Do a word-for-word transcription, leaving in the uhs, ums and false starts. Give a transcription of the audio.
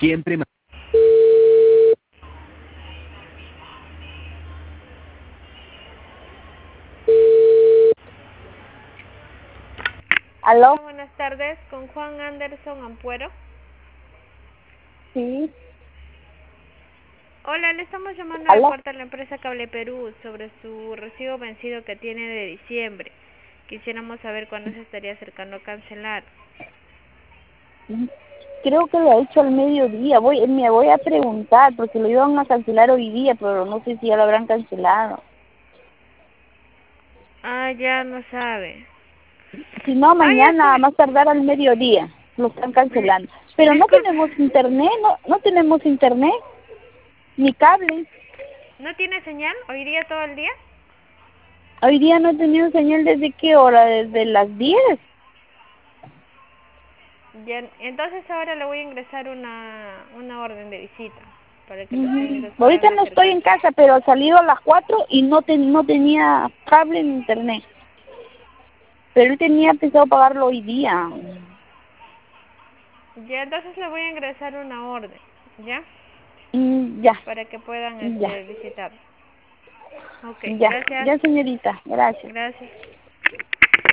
Siempre ma- ¿Aló? Hola, buenas tardes, con Juan Anderson Ampuero. Sí. Hola, le estamos llamando de ¿Aló? parte de la empresa Cable Perú sobre su recibo vencido que tiene de diciembre. Quisiéramos saber cuándo se estaría acercando a cancelar. Creo que lo ha hecho al mediodía. Voy, me voy a preguntar porque lo iban a cancelar hoy día, pero no sé si ya lo habrán cancelado. Ah, ya no sabe. Si no, Ah, ya mañana a está. más tardar al mediodía lo están Di- cancelando. Pero no disculpe, tenemos internet, no, no tenemos internet, ni cable. ¿no tiene señal hoy día todo el día? Hoy día no he tenido señal desde qué hora, desde las diez. Ya, entonces ahora le voy a ingresar una, una orden de visita para que los Ujú. técnicos puedan Ahorita no estoy en acercarse. casa, pero he salido a las cuatro y no, te, no tenía cable ni internet. Pero él tenía pensado pagarlo hoy día. Ya, entonces le voy a ingresar una orden, ¿ya? Mm, ya, Para que puedan ya, este visitar. Ok, ya, gracias. ya señorita, gracias. Gracias.